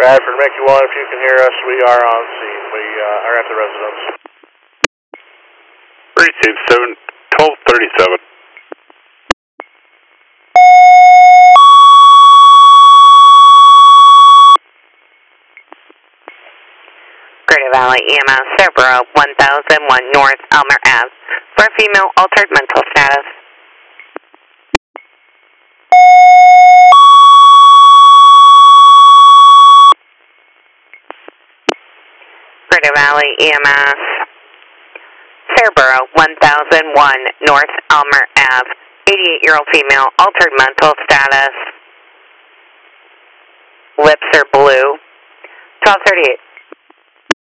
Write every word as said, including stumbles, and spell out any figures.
Bradford, Mickey one, if you can hear us, we are on scene. We uh, are at the residence. Receive seven, twelve thirty-seven. Greater Valley E M S, Scarborough, one thousand one North Elmer Ave, for a female altered mental status. Greater Valley E M S, Scarborough, one thousand one North Elmer Ave, eighty-eight-year-old female, altered mental status. Lips are blue. twelve thirty-eight.